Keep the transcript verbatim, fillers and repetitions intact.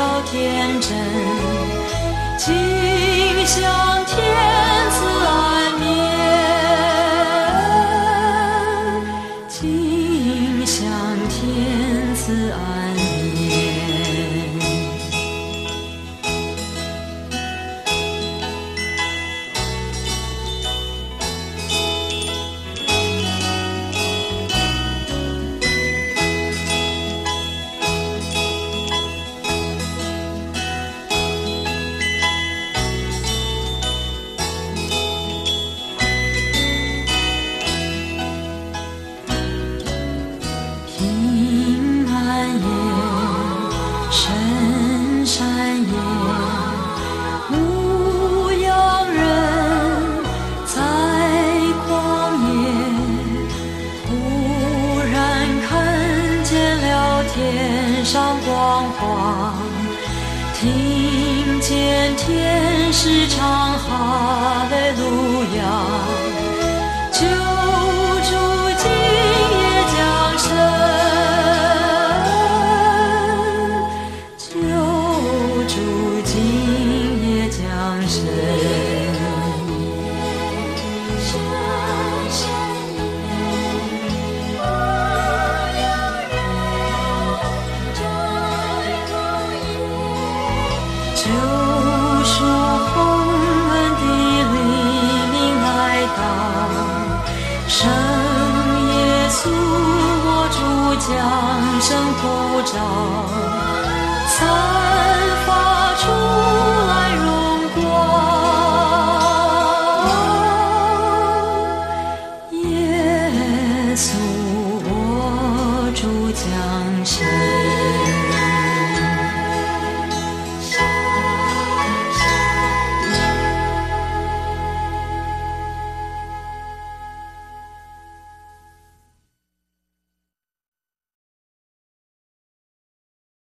少天真，尽享天赐安眠，尽享天赐安眠。平安夜，深山夜，牧羊人在旷野，忽然看见了天上光华，听见天使唱哈利路亚，救主今夜降生，救主今夜降生。救赎洪恩的黎明来到，圣耶稣我主降生普照。